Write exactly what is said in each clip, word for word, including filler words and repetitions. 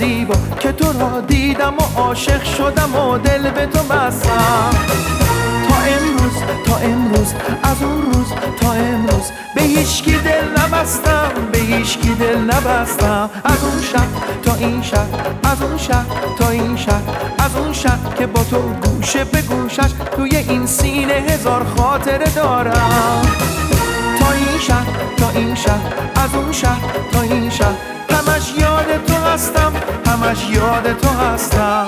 زیبا که تو را دیدم و عاشق شدم و دل به تو بستم. تا امروز تا امروز از اون روز تا امروز به هیچکی دل نبستم، به هیچکی دل نبستم. از اون شب تا این شب، از اون شب تا این شب، از اون شب که با تو گوشه به گوشش توی این سینه هزار خاطره دارم. تا این شب تا این شب، از اون شب تا این شب، همش یاد تو هستم، همش یاد تو هستم.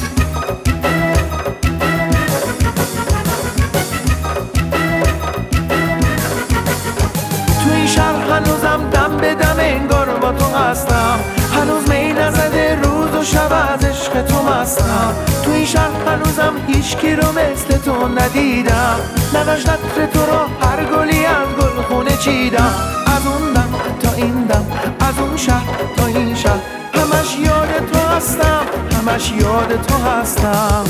تو این شهر هنوزم دم به دم انگار با تو هستم، هنوز می نزده روز و شب از عشق تو مستم. تو این شهر هنوزم هیچکی رو مثل تو ندیدم، نوشت عطر تو را هر گلی از گلخونه چیدم. از اون دم تا این دم، از اون شهر تا این شهر، همش یاد تو هستم، همش یاد تو هستم.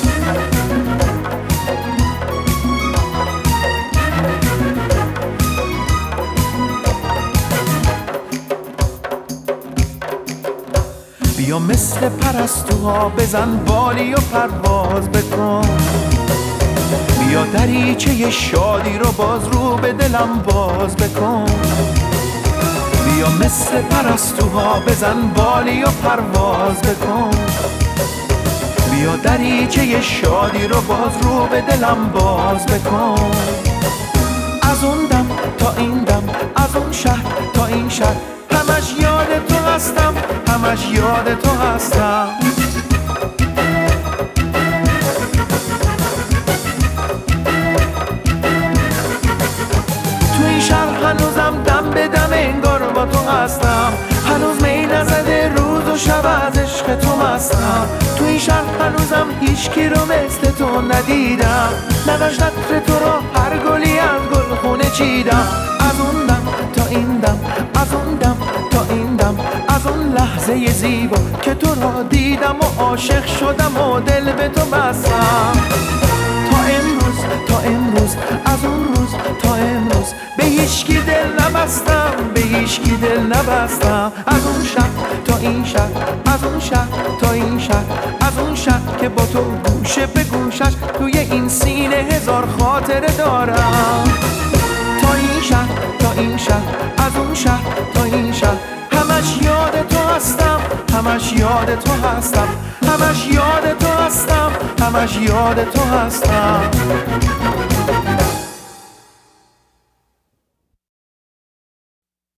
بیا مثل پرستوها بزن بالی و پرواز بکن، بیا دریچه شادی رو باز رو به دلم باز بکن. بیا مثل پرستوها بزن بالی و پرواز بکن، بیا دریچه شادی رو باز رو به دلم باز بکن. از اون دم تا این دم، از اون شهر تا این شهر، همش یاد تو هستم، همش یاد تو هستم. تو این شهر هنوزم دم به دم انگار با تو هستم، هنوز می نزده روز و شب از عشق تو مستم. تو این شهر هنوزم هیچکی رو مثل تو ندیدم، نوشت عطر تو را هر گلی از گلخونه چیدم. از اون دم تا این دم، از اون دم تا این دم، از اون لحظه زیبا که تو را دیدم و عاشق شدم و دل به تو بستم. تا امروز تا امروز از اون روز تا امروز به هیچکی دل نبستم، به هیچکی دل نبستم. از اون شب تا این شب، از اون شب تا این شب، از اون شب که با تو گوشه به گوشش توی این سینه هزار خاطره دارم. تا این شب تا این شب، از اون شب تا این شب، همش یاد تو هستم، همش یاد تو هستم، همش یاد تو هستم، همش یاد تو هستم.